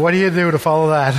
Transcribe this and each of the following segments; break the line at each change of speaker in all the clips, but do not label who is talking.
What do you do to follow that?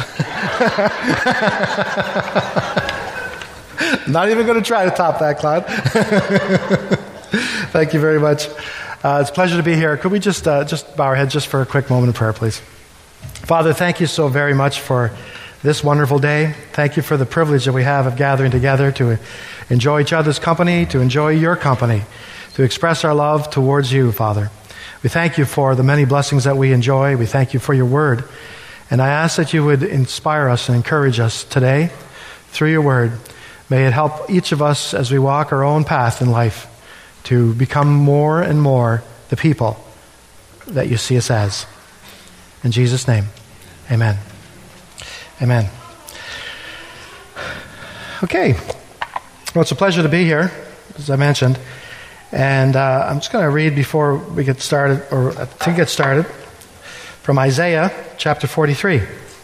Not even going to try to top that, Claude. Thank you very much. It's a pleasure to be here. Could we just bow our heads just for a quick moment of prayer, please? Father, thank you so very much for this wonderful day. Thank you for the privilege that we have of gathering together to enjoy each other's company, to enjoy your company, to express our love towards you, Father. We thank you for the many blessings that we enjoy. We thank you for your word. And I ask that you would inspire us and encourage us today through your word. May it help each of us as we walk our own path in life to become more and more the people that you see us as. In Jesus' name, amen. Amen. Okay. Well, it's a pleasure to be here, as I mentioned. And I'm just going to read before we get started, or to get started, from Isaiah chapter 43.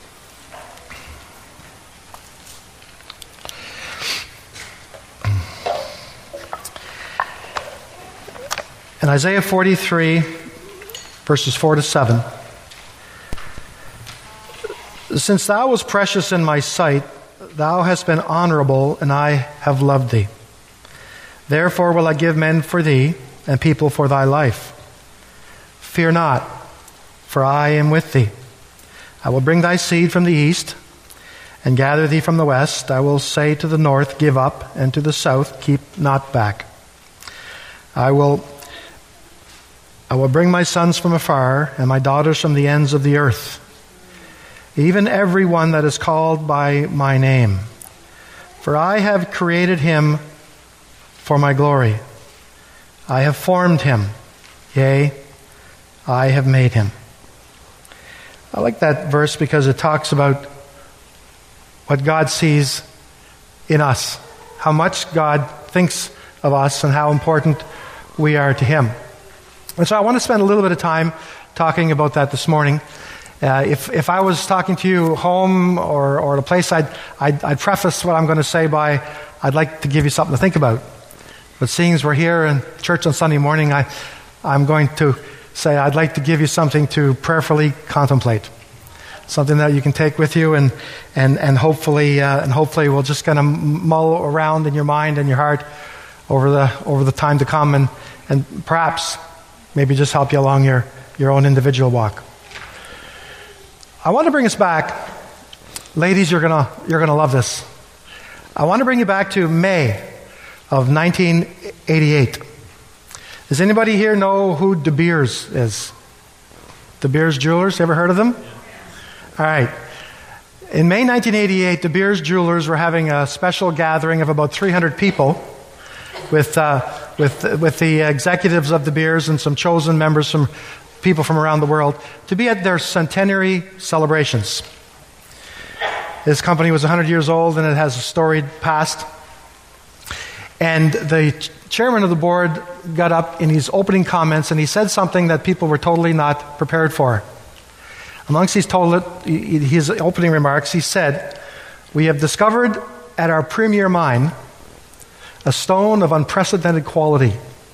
In Isaiah 43, verses 4 to 7. Since thou wast precious in my sight, thou hast been honorable, and I have loved thee. Therefore will I give men for thee, and people for thy life. Fear not, for I am with thee. I will bring thy seed from the east, and gather thee from the west. I will say to the north, give up, and to the south, keep not back. I will bring my sons from afar, and my daughters from the ends of the earth. Even every one that is called by my name. For I have created him for my glory. I have formed him. Yea, I have made him. I like that verse because it talks about what God sees in us, how much God thinks of us, and how important we are to him. And so I want to spend a little bit of time talking about that this morning. If I was talking to you home or at a place, I'd preface what I'm going to say by, I'd like to give you something to think about. But seeing as we're here in church on Sunday morning, I'm going to say I'd like to give you something to prayerfully contemplate, something that you can take with you, and hopefully we'll just kind of mull around in your mind and your heart over the time to come, and perhaps maybe just help you along your own individual walk. I want to bring us back. Ladies, you're gonna love this. I want to bring you back to May of 1988. Does anybody here know who De Beers is? De Beers Jewelers, ever heard of them? All right. In May 1988, De Beers Jewelers were having a special gathering of about 300 people with the executives of De Beers and some chosen members from people from around the world to be at their centenary celebrations. This company was 100 years old, and it has a storied past. And the chairman of the board got up in his opening comments, and he said something that people were totally not prepared for. Amongst his opening remarks, he said, "We have discovered at our premier mine a stone of unprecedented quality,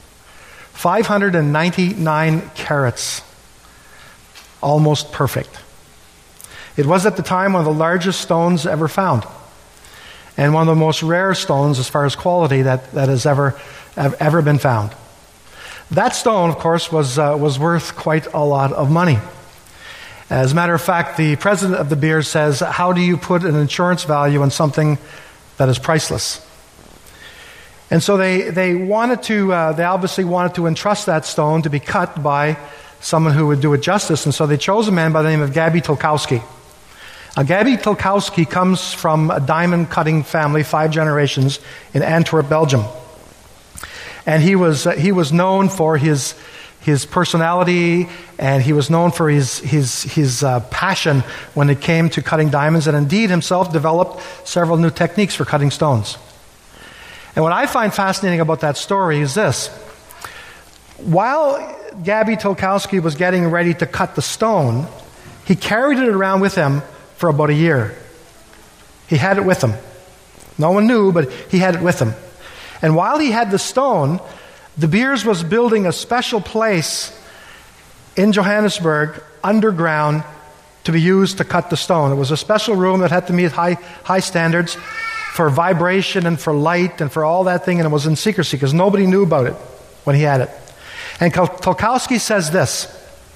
599 carats, almost perfect. It was at the time one of the largest stones ever found, and one of the most rare stones as far as quality that has ever been found. That stone, of course, was worth quite a lot of money. As a matter of fact, the president of De Beers says, how do you put an insurance value on something that is priceless? And so they obviously wanted to entrust that stone to be cut by someone who would do it justice. And so they chose a man by the name of Gabi Tilkowski. Now, Gabi Tilkowski comes from a diamond cutting family, 5 generations in Antwerp, Belgium. And he was known for his personality, and he was known for his passion when it came to cutting diamonds, and indeed himself developed several new techniques for cutting stones. And what I find fascinating about that story is this. While Gabi Tilkowski was getting ready to cut the stone, he carried it around with him for about a year. He had it with him. No one knew, but he had it with him. And while he had the stone, De Beers was building a special place in Johannesburg underground to be used to cut the stone. It was a special room that had to meet high standards for vibration and for light and for all that thing, and it was in secrecy because nobody knew about it when he had it. And Tolkowski says this.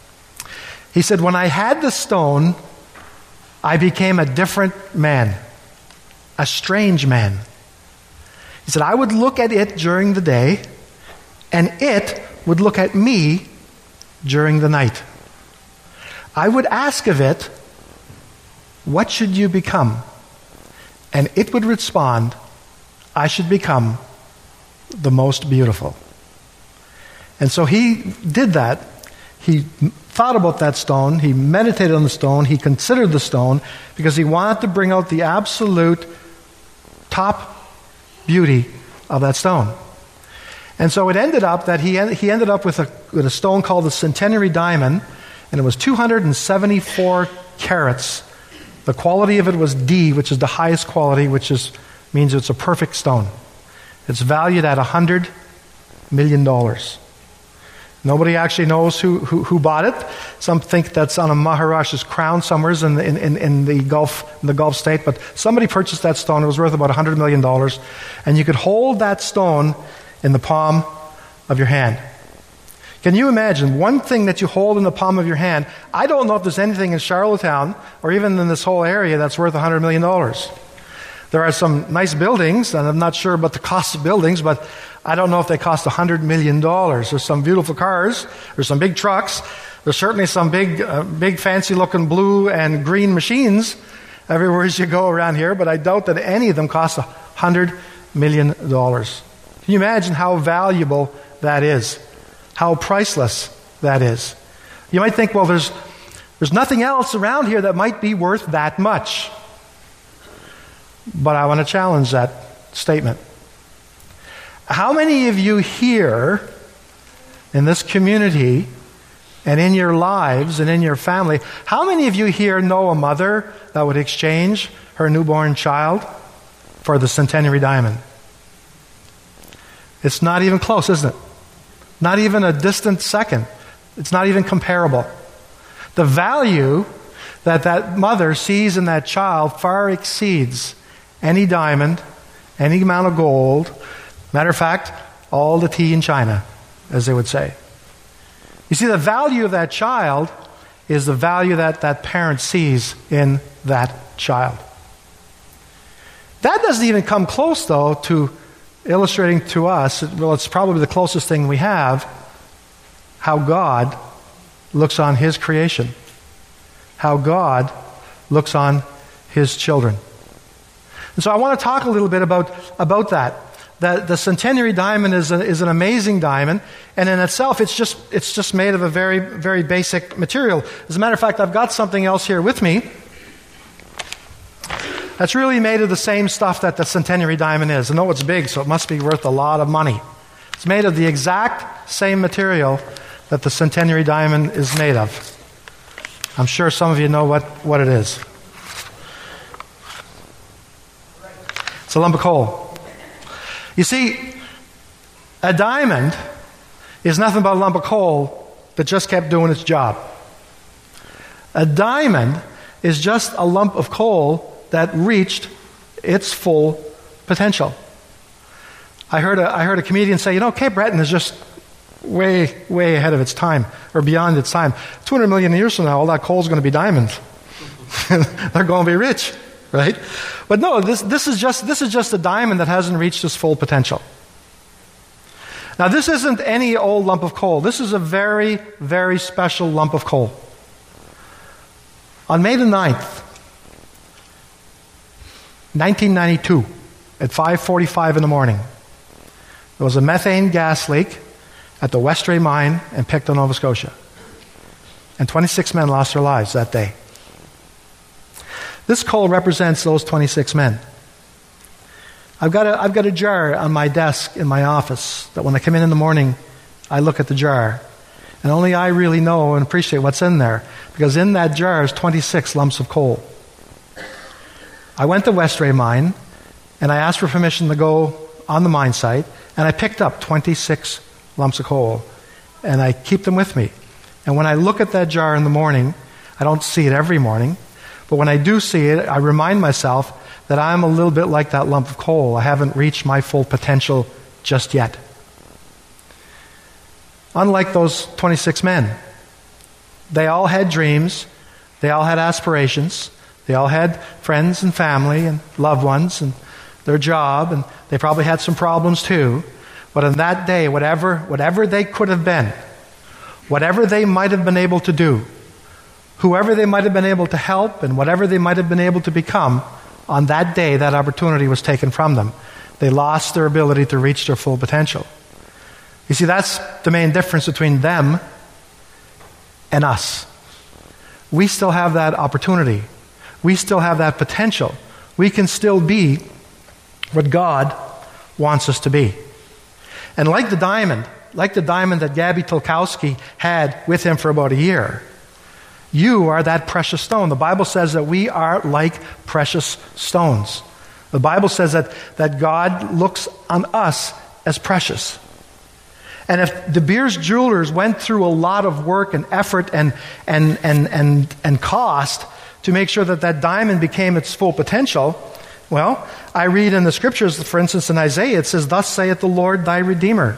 He said, when I had the stone, I became a different man, a strange man. He said, I would look at it during the day, and it would look at me during the night. I would ask of it, what should you become? And it would respond, I should become the most beautiful. And so he did that. He thought about that stone. He meditated on the stone. He considered the stone because he wanted to bring out the absolute top beauty of that stone. And so it ended up that he ended up with a stone called the Centenary Diamond, and it was 274 carats. The quality of it was D, which is the highest quality, means it's a perfect stone. It's valued at $100 million. Nobody actually knows who bought it. Some think that's on a Maharaja's crown somewhere in the Gulf state, but somebody purchased that stone. It was worth about $100 million, and you could hold that stone in the palm of your hand. Can you imagine one thing that you hold in the palm of your hand? I don't know if there's anything in Charlottetown or even in this whole area that's worth $100 million. There are some nice buildings, and I'm not sure about the cost of buildings, but I don't know if they cost $100 million. There's some beautiful cars. There's some big trucks. There's certainly some big fancy-looking blue and green machines everywhere as you go around here, but I doubt that any of them cost $100 million. Can you imagine how valuable that is? How priceless that is? You might think, well, there's nothing else around here that might be worth that much. But I want to challenge that statement. How many of you here in this community and in your lives and in your family, how many of you here know a mother that would exchange her newborn child for the Centenary Diamond? It's not even close, isn't it? Not even a distant second. It's not even comparable. The value that that mother sees in that child far exceeds any diamond, any amount of gold. Matter of fact, all the tea in China, as they would say. You see, the value of that child is the value that that parent sees in that child. That doesn't even come close, though, to illustrating to us, well, it's probably the closest thing we have, how God looks on His creation, how God looks on His children. And so I want to talk a little bit about that. The Centenary Diamond is an amazing diamond, and in itself, it's just made of a very, very basic material. As a matter of fact, I've got something else here with me that's really made of the same stuff that the Centenary Diamond is. I know it's big, so it must be worth a lot of money. It's made of the exact same material that the Centenary Diamond is made of. I'm sure some of you know what it is. It's a lump of coal. You see, a diamond is nothing but a lump of coal that just kept doing its job. A diamond is just a lump of coal that reached its full potential. I heard a comedian say, Cape Breton is just way, way ahead of its time, or beyond its time. 200 million years from now, all that coal is going to be diamonds. They're going to be rich, right? But no, this is just a diamond that hasn't reached its full potential. Now, this isn't any old lump of coal. This is a very, very special lump of coal. On May the 9th, 1992, at 5:45 in the morning, there was a methane gas leak at the Westray mine in Pictou, Nova Scotia. And 26 men lost their lives that day. This coal represents those 26 men. I've got a jar on my desk in my office that when I come in the morning, I look at the jar. And only I really know and appreciate what's in there, because in that jar is 26 lumps of coal. I went to Westray Mine, and I asked for permission to go on the mine site, and I picked up 26 lumps of coal, and I keep them with me. And when I look at that jar in the morning, I don't see it every morning. But when I do see it, I remind myself that I'm a little bit like that lump of coal. I haven't reached my full potential just yet. Unlike those 26 men, they all had dreams, they all had aspirations, they all had friends and family and loved ones and their job, and they probably had some problems too. But on that day, whatever they could have been, whatever they might have been able to do, whoever they might have been able to help, and whatever they might have been able to become, on that day, that opportunity was taken from them. They lost their ability to reach their full potential. You see, that's the main difference between them and us. We still have that opportunity. We still have that potential. We can still be what God wants us to be. And like the diamond that Gabby Tolkowski had with him for about a year, you are that precious stone. The Bible says that we are like precious stones. The Bible says that God looks on us as precious. And if De Beers Jewelers went through a lot of work and effort and cost to make sure that diamond became its full potential, well, I read in the scriptures, for instance in Isaiah, it says, "Thus saith the Lord thy Redeemer,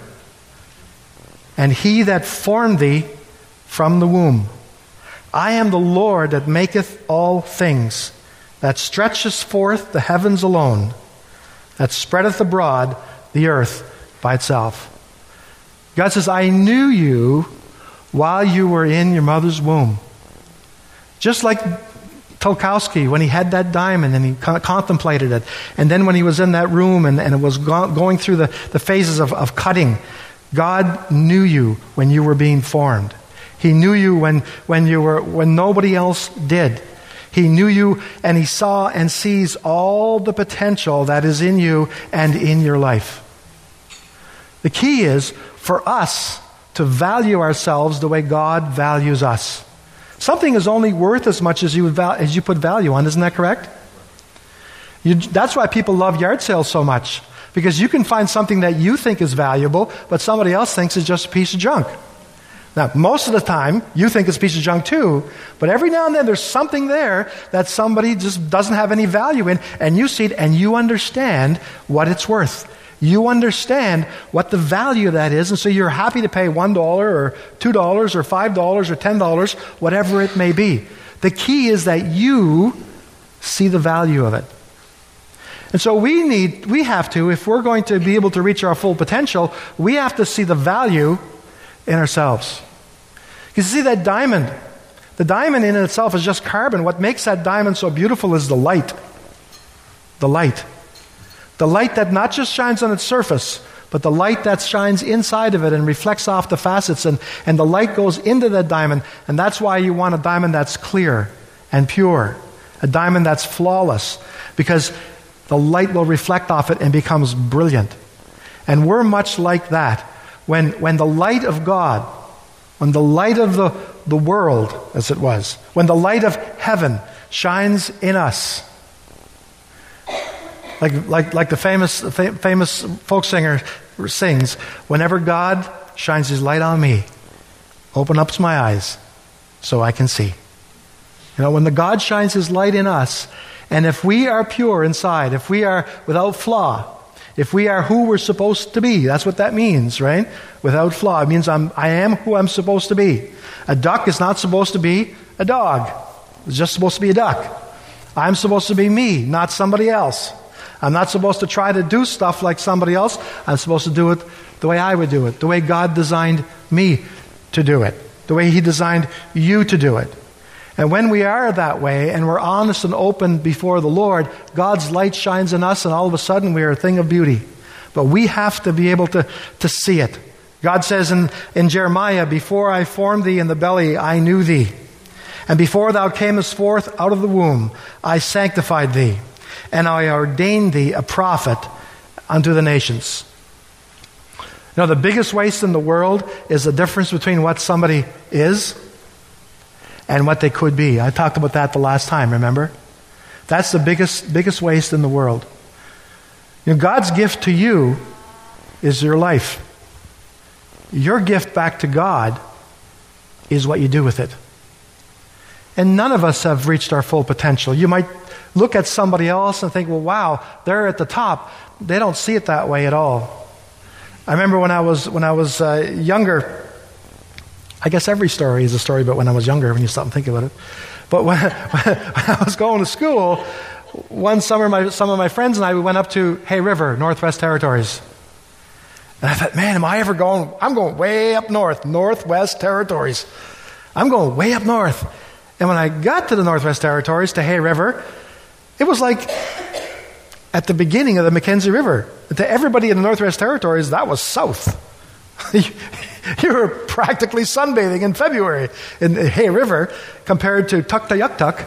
and he that formed thee from the womb. I am the Lord that maketh all things, that stretcheth forth the heavens alone, that spreadeth abroad the earth by itself." God says, I knew you while you were in your mother's womb. Just like Tolkowski, when he had that diamond and he contemplated it, and then when he was in that room and it was going through the phases of cutting, God knew you when you were being formed. He knew you when nobody else did. He knew you, and he saw and sees all the potential that is in you and in your life. The key is for us to value ourselves the way God values us. Something is only worth as much as you put value on. Isn't that correct? That's why people love yard sales so much. Because you can find something that you think is valuable, but somebody else thinks is just a piece of junk. Now, most of the time, you think it's a piece of junk too, but every now and then there's something there that somebody just doesn't have any value in, and you see it and you understand what it's worth. You understand what the value of that is, and so you're happy to pay $1 or $2 or $5 or $10, whatever it may be. The key is that you see the value of it. And so we have to, if we're going to be able to reach our full potential, we have to see the value in ourselves. You see that diamond. The diamond in itself is just carbon. What makes that diamond so beautiful is the light. The light. The light that not just shines on its surface, but the light that shines inside of it and reflects off the facets, and the light goes into that diamond. And that's why you want a diamond that's clear and pure. A diamond that's flawless. Because the light will reflect off it and becomes brilliant. And we're much like that. When the light of God, when the light of the world, as it was, when the light of heaven shines in us, like the famous folk singer sings, whenever God shines his light on me, open up my eyes so I can see. You know, when the God shines his light in us, and if we are pure inside, if we are without flaw, if we are who we're supposed to be, that's what that means, right? Without flaw. It means I am who I'm supposed to be. A duck is not supposed to be a dog. It's just supposed to be a duck. I'm supposed to be me, not somebody else. I'm not supposed to try to do stuff like somebody else. I'm supposed to do it the way I would do it, the way God designed me to do it, the way he designed you to do it. And when we are that way, and we're honest and open before the Lord, God's light shines in us, and all of a sudden we are a thing of beauty. But we have to be able to see it. God says in Jeremiah, "Before I formed thee in the belly, I knew thee. And before thou camest forth out of the womb, I sanctified thee. And I ordained thee a prophet unto the nations." You know, the biggest waste in the world is the difference between what somebody is and what they could be. I talked about that the last time, remember? That's the biggest waste in the world. You know, God's gift to you is your life. Your gift back to God is what you do with it. And none of us have reached our full potential. You might look at somebody else and think, well, wow, they're at the top. They don't see it that way at all. I remember when I was younger, I guess every story is a story about when I was younger when you stop and think about it. But when I was going to school, one summer some of my friends and I, we went up to Hay River, Northwest Territories. And I thought, man, I'm going way up north, Northwest Territories. I'm going way up north. And when I got to the Northwest Territories, to Hay River, it was like at the beginning of the Mackenzie River. To everybody in the Northwest Territories, that was south. You were practically sunbathing in February in the Hay River compared to Tuktoyaktuk.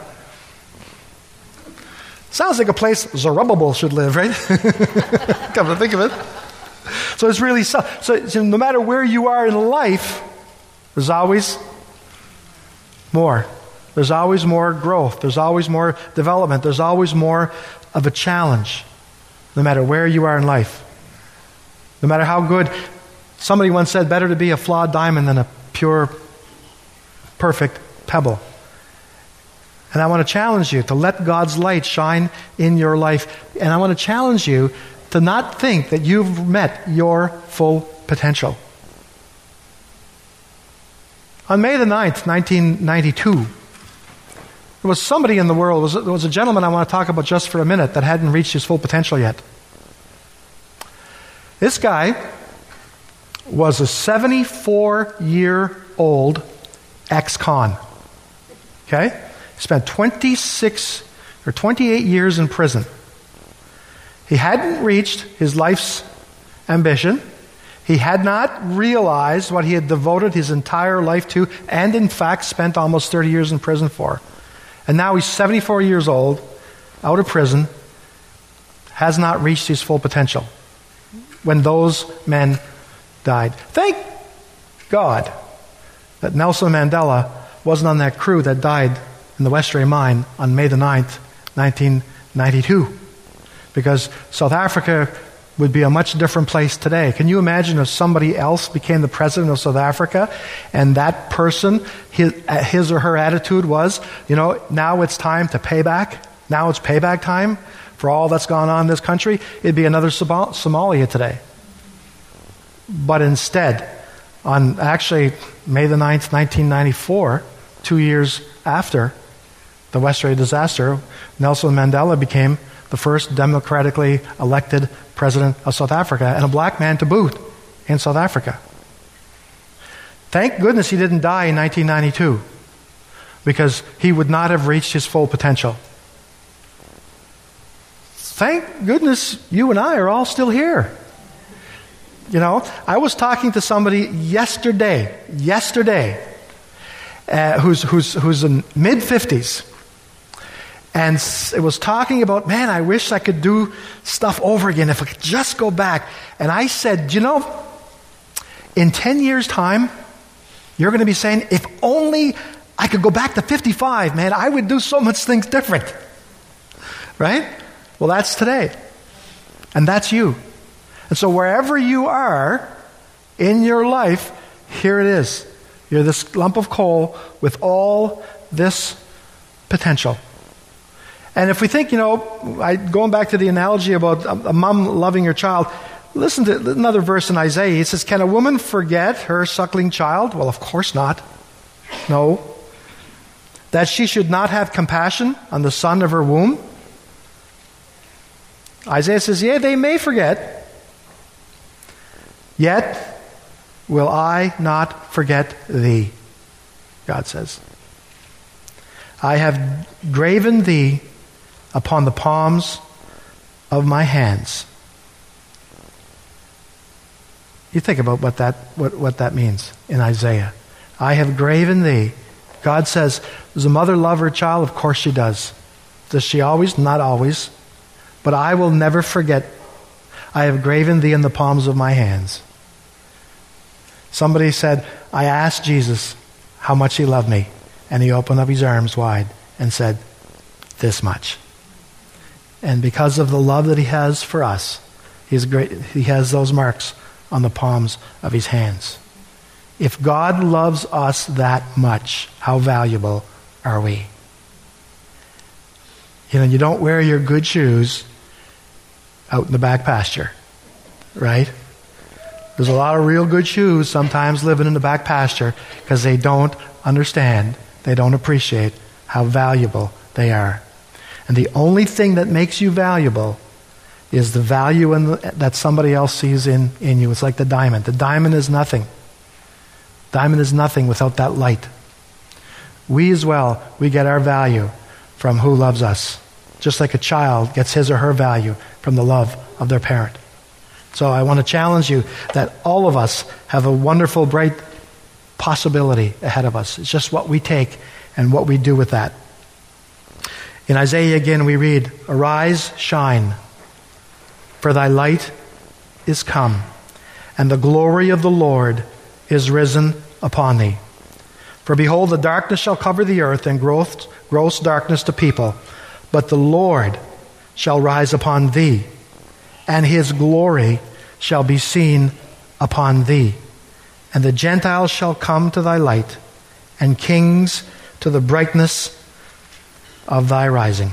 Sounds like a place Zerubbabel should live, right? Come to think of it. So it's really so no matter where you are in life, there's always more. There's always more growth. There's always more development. There's always more of a challenge, no matter where you are in life. No matter how good. Somebody once said, better to be a flawed diamond than a pure, perfect pebble. And I want to challenge you to let God's light shine in your life. And I want to challenge you to not think that you've met your full potential. On May the 9th, 1992, there was somebody in the world, there was a gentleman I want to talk about just for a minute that hadn't reached his full potential yet. This guy was a 74-year-old ex-con. Okay? He spent 26 or 28 years in prison. He hadn't reached his life's ambition. He had not realized what he had devoted his entire life to, and in fact spent almost 30 years in prison for. And now he's 74 years old, out of prison, has not reached his full potential when those men died. Thank God that Nelson Mandela wasn't on that crew that died in the Westray mine on May the 9th, 1992. Because South Africa would be a much different place today. Can you imagine if somebody else became the president of South Africa and that person, his or her attitude was, now it's time to pay back. Now it's payback time for all that's gone on in this country. It'd be another Somalia today. But instead, on actually May the 9th, 1994, 2 years after the Westray disaster, Nelson Mandela became the first democratically elected president of South Africa, and a black man to boot in South Africa. Thank goodness he didn't die in 1992, because he would not have reached his full potential. Thank goodness you and I are all still here. I was talking to somebody yesterday, who's in mid-50s, and it was talking about, man, I wish I could do stuff over again, if I could just go back. And I said, in 10 years' time, you're going to be saying, if only I could go back to 55, man, I would do so much things different. Right? Well, that's today. And that's you. And so wherever you are in your life, here it is. You're this lump of coal with all this potential. And if we think, going back to the analogy about a mom loving her child, listen to another verse in Isaiah. It says, can a woman forget her suckling child? Well, of course not. No. That she should not have compassion on the son of her womb? Isaiah says, yeah, they may forget. Yet will I not forget thee, God says. I have graven thee upon the palms of my hands. You think about what that means in Isaiah. I have graven thee. God says, does a mother love her child? Of course she does. Does she always? Not always. But I will never forget. I have graven thee in the palms of my hands. Somebody said, I asked Jesus how much he loved me. And he opened up his arms wide and said, this much. And because of the love that he has for us, he has those marks on the palms of his hands. If God loves us that much, how valuable are we? You know, you don't wear your good shoes out in the back pasture, right? There's a lot of real good shoes sometimes living in the back pasture because they don't understand, they don't appreciate how valuable they are. And the only thing that makes you valuable is the value that somebody else sees in you. It's like the diamond. The diamond is nothing. Diamond is nothing without that light. We as well, we get our value from who loves us. Just like a child gets his or her value from the love of their parent. So I want to challenge you that all of us have a wonderful, bright possibility ahead of us. It's just what we take and what we do with that. In Isaiah again we read, "Arise, shine, for thy light is come, and the glory of the Lord is risen upon thee. For behold, the darkness shall cover the earth, and gross darkness to people. But the Lord shall rise upon thee, and his glory shall be seen upon thee. And the Gentiles shall come to thy light, and kings to the brightness of thy rising."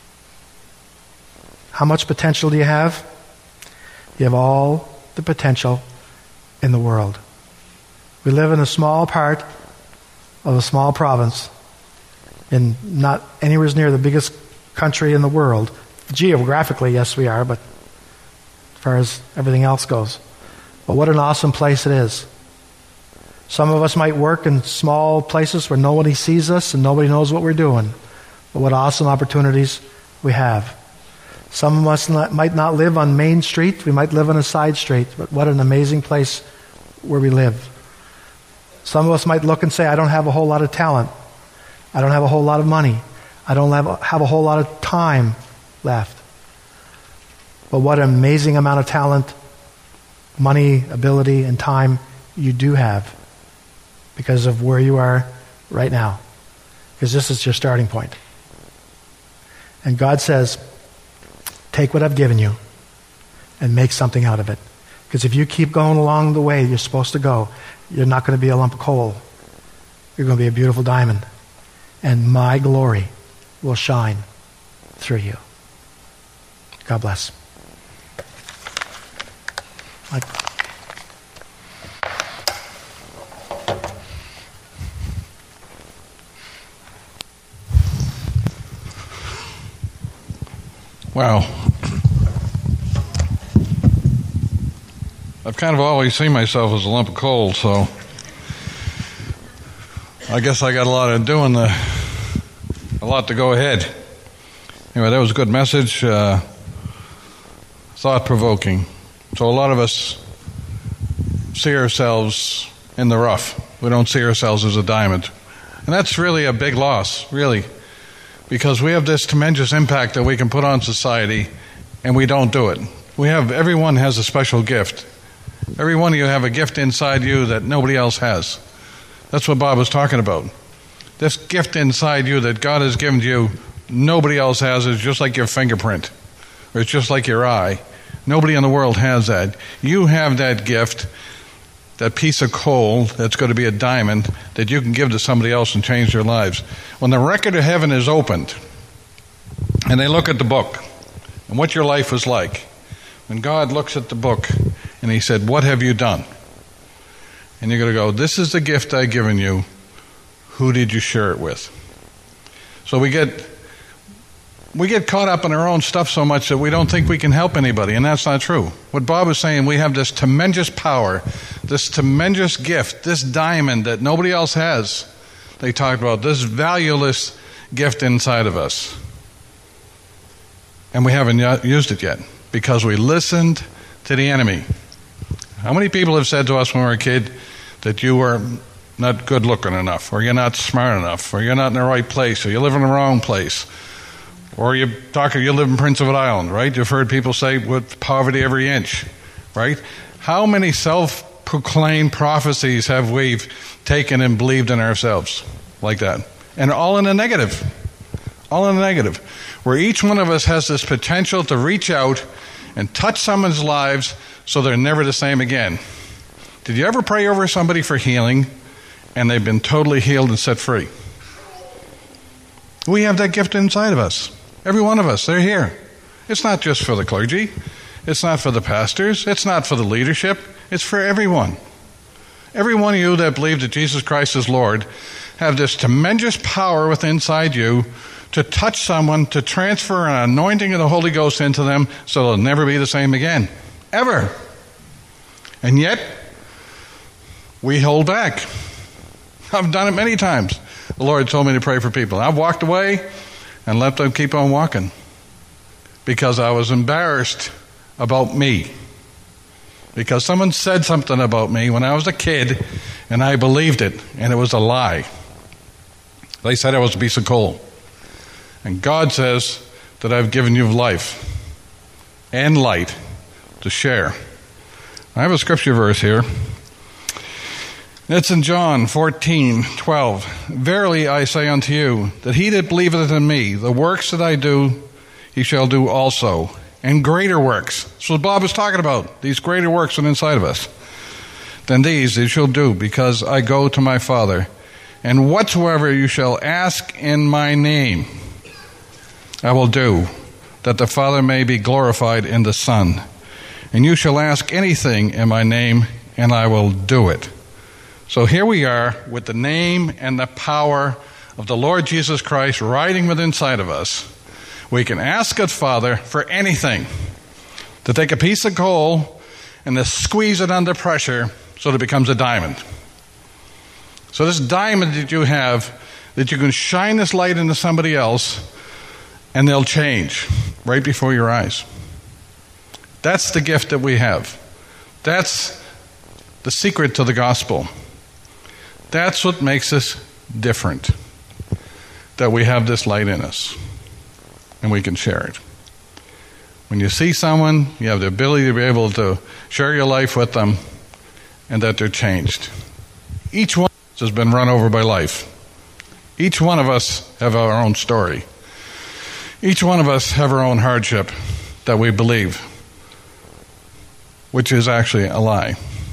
How much potential do you have? You have all the potential in the world. We live in a small part of a small province, in not anywhere near the biggest country in the world. Geographically, yes, we are, but as far as everything else goes. But what an awesome place it is. Some of us might work in small places where nobody sees us and nobody knows what we're doing. But what awesome opportunities we have. Some of us might not live on Main Street. We might live on a side street. But what an amazing place where we live. Some of us might look and say, I don't have a whole lot of talent. I don't have a whole lot of money. I don't have a whole lot of time left. But what an amazing amount of talent, money, ability, and time you do have because of where you are right now. Because this is your starting point. And God says, take what I've given you and make something out of it. Because if you keep going along the way you're supposed to go, you're not going to be a lump of coal. You're going to be a beautiful diamond. And my glory will shine through you. God bless.
Wow. I've kind of always seen myself as a lump of coal, so I guess I got a lot to go ahead. Anyway, that was a good message, thought-provoking. So a lot of us see ourselves in the rough. We don't see ourselves as a diamond. And that's really a big loss, really, because we have this tremendous impact that we can put on society, and we don't do it. Everyone has a special gift. Every one of you have a gift inside you that nobody else has. That's what Bob was talking about. This gift inside you that God has given you, nobody else has. It's just like your fingerprint, or it's just like your eye. Nobody in the world has that. You have that gift, that piece of coal that's going to be a diamond that you can give to somebody else and change their lives. When the record of heaven is opened, and they look at the book, and what your life was like, when God looks at the book, and he said, what have you done? And you're going to go, this is the gift I've given you. Who did you share it with? So we get caught up in our own stuff so much that we don't think we can help anybody, and that's not true. What Bob was saying, we have this tremendous power, this tremendous gift, this diamond that nobody else has. They talked about this valueless gift inside of us. And we haven't used it yet because we listened to the enemy. How many people have said to us when we were a kid that you were not good looking enough, or you're not smart enough, or you're not in the right place, or you live in the wrong place? Or you live in Prince Edward Island, right? You've heard people say, with poverty every inch, right? How many self-proclaimed prophecies have we taken and believed in ourselves like that? And all in the negative. All in the negative. Where each one of us has this potential to reach out and touch someone's lives so they're never the same again. Did you ever pray over somebody for healing and they've been totally healed and set free? We have that gift inside of us. Every one of us, they're here. It's not just for the clergy. It's not for the pastors. It's not for the leadership. It's for everyone. Every one of you that believe that Jesus Christ is Lord have this tremendous power within inside you to touch someone, to transfer an anointing of the Holy Ghost into them so they'll never be the same again. Ever. And yet, we hold back. I've done it many times. The Lord told me to pray for people. I've walked away and let them keep on walking because I was embarrassed about me. Because someone said something about me when I was a kid and I believed it, and it was a lie. They said I was a piece of coal. And God says that I've given you life and light to share. I have a scripture verse here. It's in John 14:12. Verily I say unto you, that he that believeth in me, the works that I do, he shall do also, and greater works. That's what Bob was talking about, these greater works are inside of us. Than these he shall do, because I go to my Father. And whatsoever you shall ask in my name, I will do, that the Father may be glorified in the Son. And you shall ask anything in my name, and I will do it. So here we are with the name and the power of the Lord Jesus Christ riding within inside of us. We can ask God Father for anything. To take a piece of coal and to squeeze it under pressure so that it becomes a diamond. So this diamond that you have, that you can shine this light into somebody else and they'll change right before your eyes. That's the gift that we have. That's the secret to the gospel. That's what makes us different. That we have this light in us and we can share it. When you see someone, you have the ability to be able to share your life with them and that they're changed. Each one of us has been run over by life. Each one of us have our own story. Each one of us have our own hardship that we believe, which is actually a lie.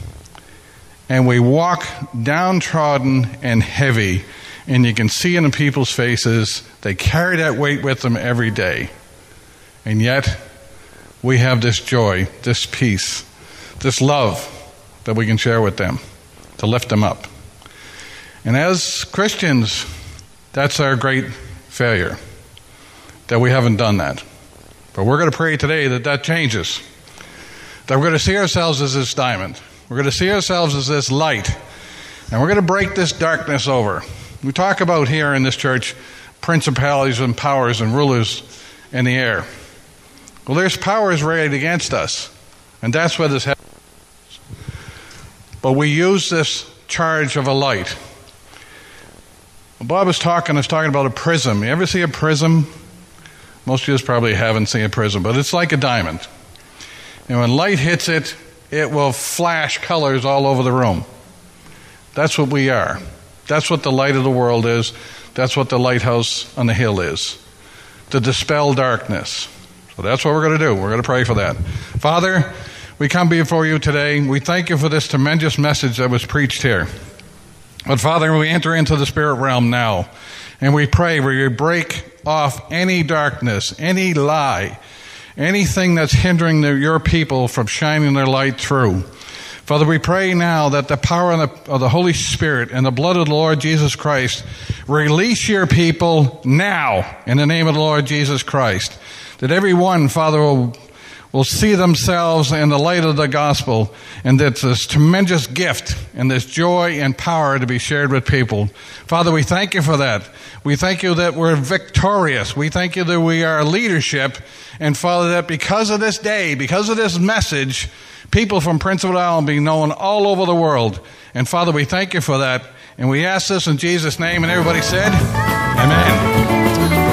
And we walk downtrodden and heavy, and you can see in the people's faces, they carry that weight with them every day. And yet, we have this joy, this peace, this love that we can share with them to lift them up. And as Christians, that's our great failure, that we haven't done that. But we're going to pray today that that changes, that we're going to see ourselves as this diamond. We're going to see ourselves as this light, and we're going to break this darkness over. We talk about here in this church principalities and powers and rulers in the air. Well, there's powers arrayed against us, and that's where this happens. But we use this charge of a light. Bob was talking about a prism. You ever see a prism? Most of you probably haven't seen a prism, but it's like a diamond. And when light hits it, it will flash colors all over the room. That's what we are. That's what the light of the world is. That's what the lighthouse on the hill is. To dispel darkness. So that's what we're going to do. We're going to pray for that. Father, we come before you today. We thank you for this tremendous message that was preached here. But Father, we enter into the spirit realm now. And we pray where you break off any darkness, any lie, anything that's hindering your people from shining their light through. Father, we pray now that the power of the Holy Spirit and the blood of the Lord Jesus Christ release your people now in the name of the Lord Jesus Christ. That everyone, Father, will see themselves in the light of the gospel, and that this tremendous gift and this joy and power to be shared with people. Father, we thank you for that. We thank you that we're victorious. We thank you that we are leadership. And Father, that because of this day, because of this message, people from Prince Edward Island will be known all over the world. And Father, we thank you for that. And we ask this in Jesus' name. And everybody said, Amen.